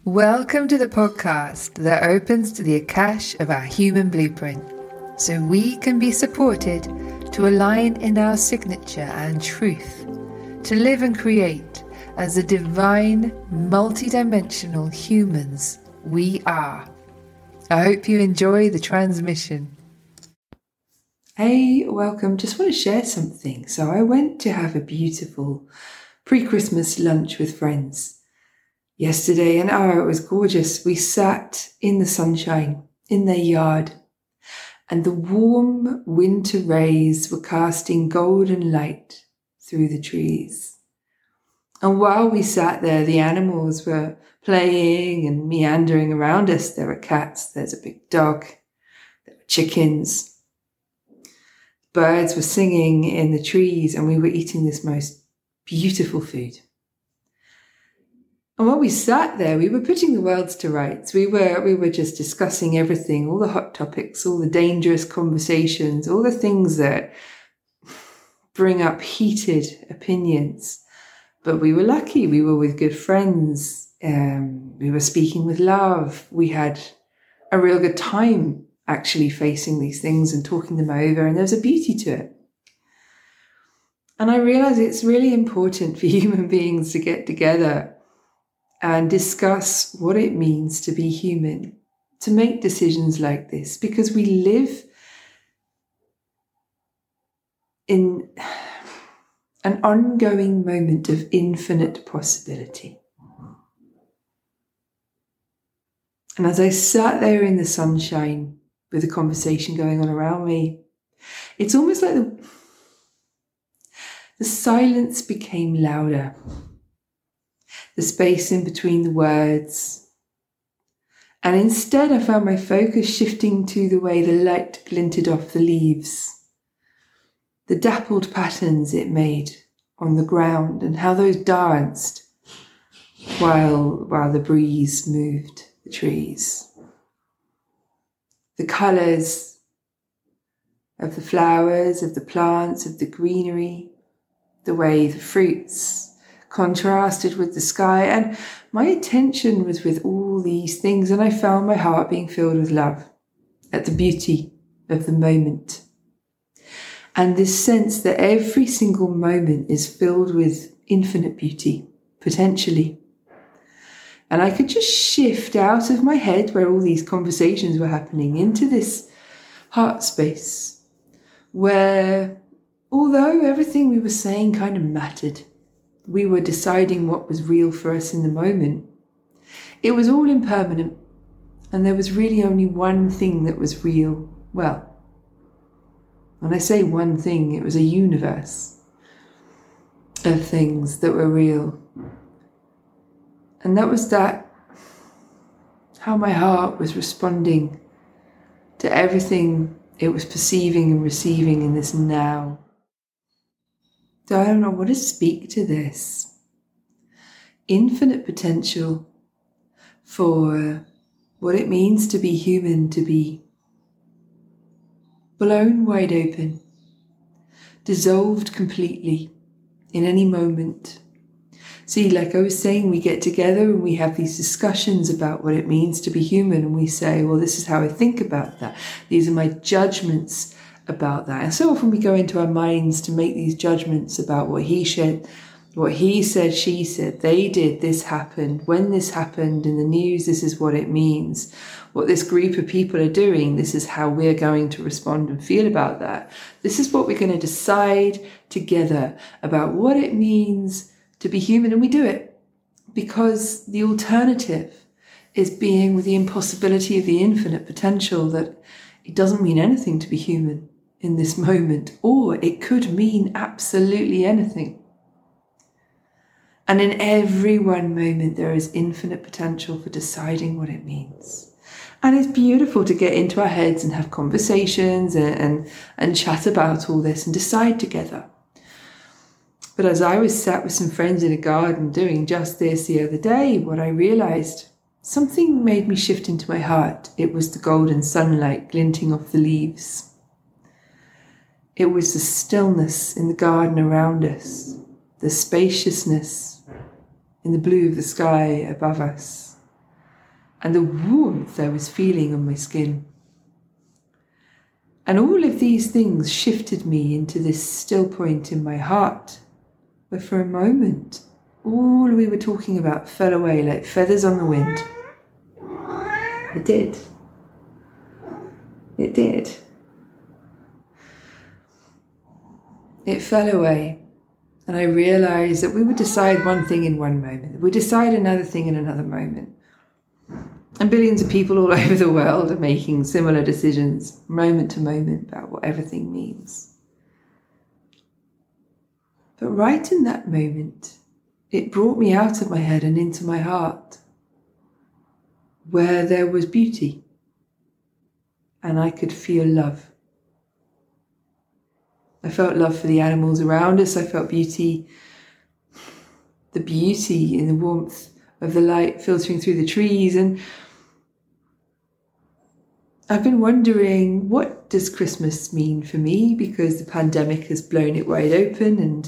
Welcome to the podcast that opens to the Akash of our human blueprint, so we can be supported to align in our signature and truth, to live and create as the divine, multidimensional humans we are. I hope you enjoy the transmission. Hey, welcome. Just want to share something. So I went to have a beautiful pre-Christmas lunch with friends yesterday, and it was gorgeous. We sat in the sunshine in their yard, and the warm winter rays were casting golden light through the trees. And while we sat there, the animals were playing and meandering around us. There were cats, there's a big dog, there were chickens. Birds were singing in the trees, and we were eating this most beautiful food. And while we sat there, we were putting the worlds to rights. We were just discussing everything, all the hot topics, all the dangerous conversations, all the things that bring up heated opinions. But we were lucky. We were with good friends. We were speaking with love. We had a real good time actually facing these things and talking them over. And there was a beauty to it. And I realized it's really important for human beings to get together and discuss what it means to be human, to make decisions like this, because we live in an ongoing moment of infinite possibility. And as I sat there in the sunshine with the conversation going on around me, it's almost like the silence became louder. The space in between the words. And instead I found my focus shifting to the way the light glinted off the leaves, the dappled patterns it made on the ground, and how those danced while the breeze moved the trees. The colours of the flowers, of the plants, of the greenery, the way the fruits contrasted with the sky, and my attention was with all these things, and I found my heart being filled with love at the beauty of the moment. And this sense that every single moment is filled with infinite beauty, potentially. And I could just shift out of my head where all these conversations were happening into this heart space where, although everything we were saying kind of mattered, we were deciding what was real for us in the moment. It was all impermanent, and there was really only one thing that was real. Well, when I say one thing, it was a universe of things that were real. And that was how my heart was responding to everything it was perceiving and receiving in this now. So I don't know what to speak to this. Infinite potential for what it means to be human, to be blown wide open, dissolved completely in any moment. See, like I was saying, we get together and we have these discussions about what it means to be human, and we say, well, this is how I think about that. These are my judgments about that. And so often we go into our minds to make these judgments about what he said, she said, they did, this happened, when this happened in the news, this is what it means. What this group of people are doing, this is how we're going to respond and feel about that. This is what we're going to decide together about what it means to be human. And we do it because the alternative is being with the impossibility of the infinite potential, that it doesn't mean anything to be human in this moment, or it could mean absolutely anything. And in every one moment, there is infinite potential for deciding what it means. And it's beautiful to get into our heads and have conversations and chat about all this and decide together. But as I was sat with some friends in a garden doing just this the other day, what I realized, something made me shift into my heart. It was the golden sunlight glinting off the leaves. It was the stillness in the garden around us, the spaciousness in the blue of the sky above us, and the warmth I was feeling on my skin. And all of these things shifted me into this still point in my heart, where for a moment, all we were talking about fell away like feathers on the wind. It did. It did. It fell away, and I realised that we would decide one thing in one moment, we decide another thing in another moment. And billions of people all over the world are making similar decisions, moment to moment, about what everything means. But right in that moment, it brought me out of my head and into my heart, where there was beauty, and I could feel love. I felt love for the animals around us. I felt beauty, the beauty in the warmth of the light filtering through the trees. And I've been wondering, what does Christmas mean for me? Because the pandemic has blown it wide open and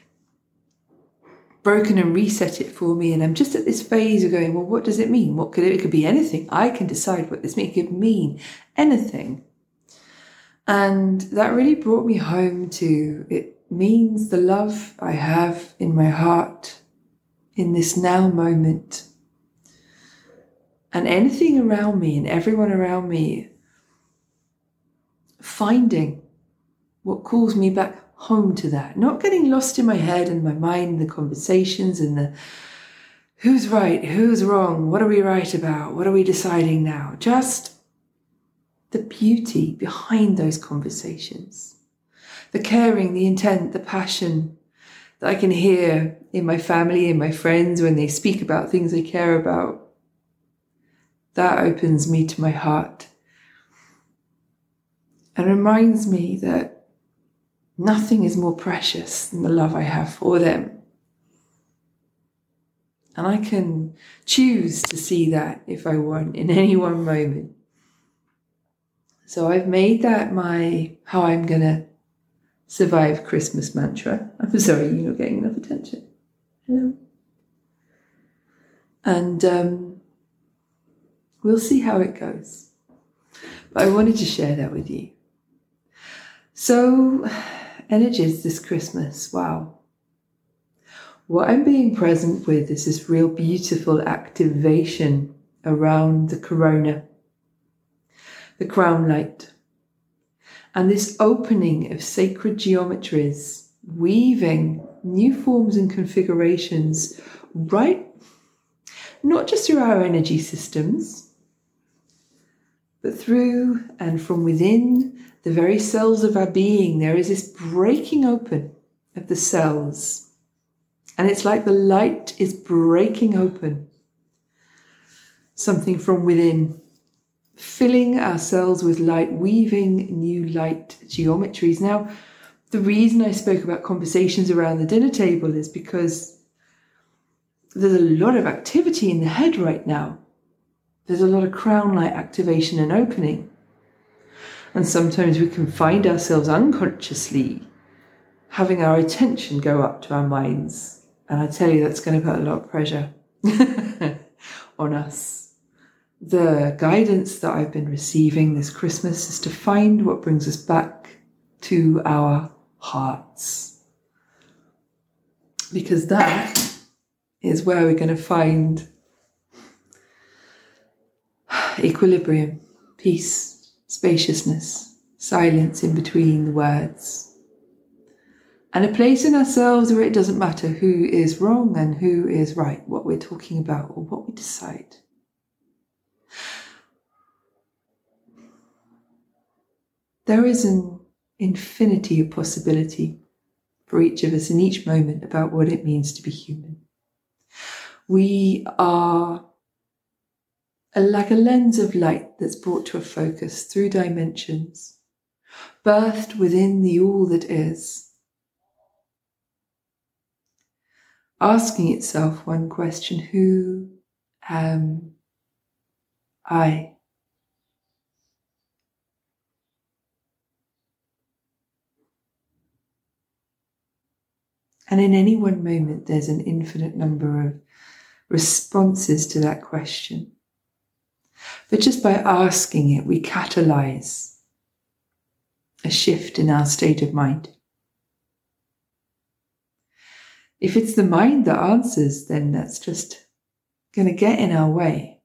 broken and reset it for me. And I'm just at this phase of going, well, what does it mean? What could it could be anything. I can decide what this means. It could mean anything. And that really brought me home to, it means the love I have in my heart in this now moment. And anything around me and everyone around me, finding what calls me back home to that. Not getting lost in my head and my mind, the conversations and the who's right, who's wrong, what are we right about, what are we deciding now? Just the beauty behind those conversations, the caring, the intent, the passion that I can hear in my family, in my friends when they speak about things they care about. That opens me to my heart and reminds me that nothing is more precious than the love I have for them. And I can choose to see that if I want in any one moment. So I've made that my how I'm going to survive Christmas mantra. I'm sorry, you're not getting enough attention. Hello. And we'll see how it goes. But I wanted to share that with you. So, energies this Christmas, wow. What I'm being present with is this real beautiful activation around the corona, the crown light, and this opening of sacred geometries, weaving new forms and configurations right, not just through our energy systems, but through and from within the very cells of our being. There is this breaking open of the cells, and it's like the light is breaking open something from within, filling our cells with light, weaving new light geometries. Now, the reason I spoke about conversations around the dinner table is because there's a lot of activity in the head right now. There's a lot of crown light activation and opening. And sometimes we can find ourselves unconsciously having our attention go up to our minds. And I tell you, that's going to put a lot of pressure on us. The guidance that I've been receiving this Christmas is to find what brings us back to our hearts. Because that is where we're going to find equilibrium, peace, spaciousness, silence in between the words. And a place in ourselves where it doesn't matter who is wrong and who is right, what we're talking about or what we decide. There is an infinity of possibility for each of us in each moment about what it means to be human. We are like a lens of light that's brought to a focus through dimensions, birthed within the all that is, asking itself one question: who am I? And in any one moment, there's an infinite number of responses to that question. But just by asking it, we catalyze a shift in our state of mind. If it's the mind that answers, then that's just going to get in our way.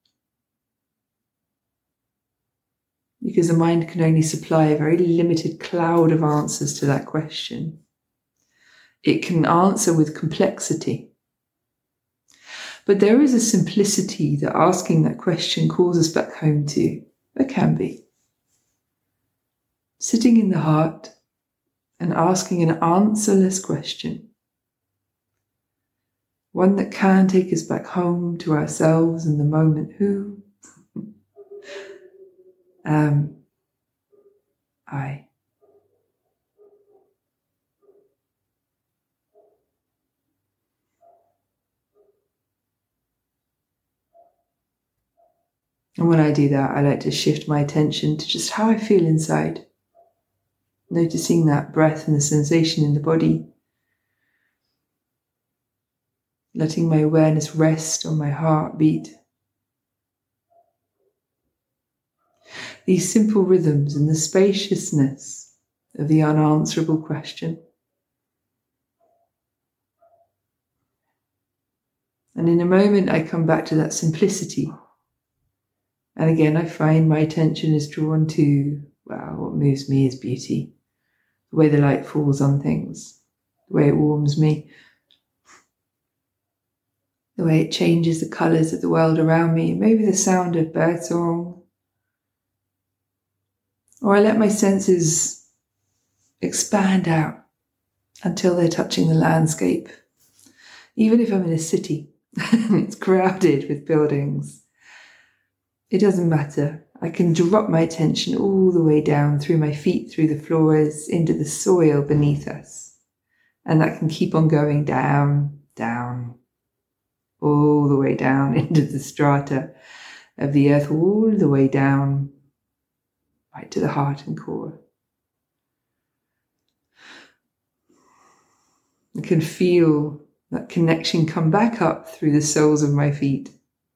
Because the mind can only supply a very limited cloud of answers to that question. It can answer with complexity. But there is a simplicity that asking that question calls us back home to. There can be. Sitting in the heart and asking an answerless question. One that can take us back home to ourselves in the moment. Who am I? And when I do that, I like to shift my attention to just how I feel inside. Noticing that breath and the sensation in the body. Letting my awareness rest on my heartbeat. These simple rhythms and the spaciousness of the unanswerable question. And in a moment, I come back to that simplicity. And again, I find my attention is drawn to, wow, what moves me is beauty. The way the light falls on things, the way it warms me, the way it changes the colours of the world around me, maybe the sound of birdsong. Or I let my senses expand out until they're touching the landscape. Even if I'm in a city and it's crowded with buildings, it doesn't matter. I can drop my attention all the way down through my feet, through the floors, into the soil beneath us. And that can keep on going down, down, all the way down into the strata of the earth, all the way down, right to the heart and core. I can feel that connection come back up through the soles of my feet,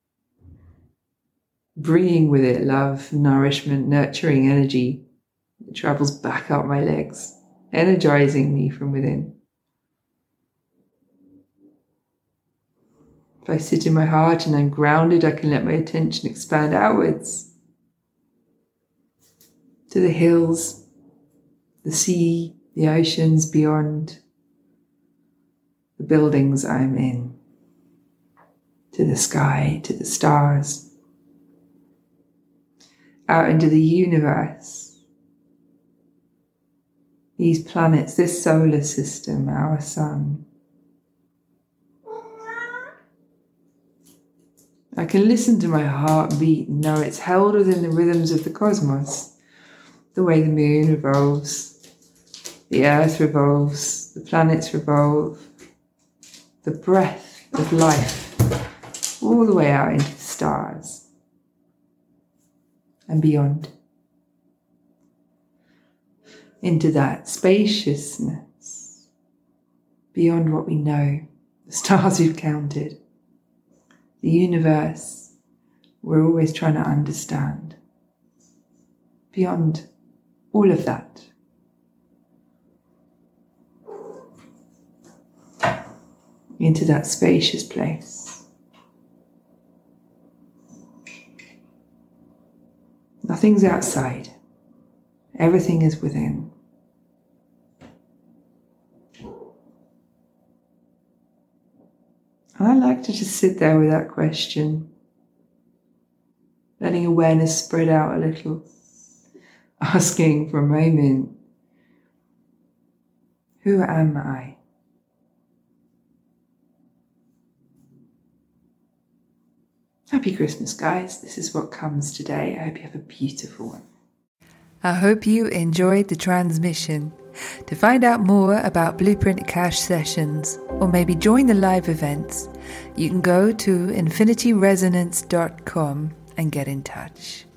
bringing with it love, nourishment, nurturing energy. It travels back up my legs, energizing me from within. If I sit in my heart and I'm grounded, I can let my attention expand outwards to the hills, the sea, the oceans beyond, the buildings I'm in, to the sky, to the stars, out into the universe, these planets, this solar system, our sun. I can listen to my heartbeat and know it's held within the rhythms of the cosmos, the way the moon revolves, the earth revolves, the planets revolve, the breath of life, all the way out into the stars and beyond, into that spaciousness beyond what we know, the stars we've counted, the universe we're always trying to understand. Beyond all of that, into that spacious place. Nothing's outside. Everything is within. And I like to just sit there with that question, letting awareness spread out a little, asking for a moment, who am I? Happy Christmas, guys. This is what comes today. I hope you have a beautiful one. I hope you enjoyed the transmission. To find out more about Blueprint Akash sessions, or maybe join the live events, you can go to infinityresonance.com and get in touch.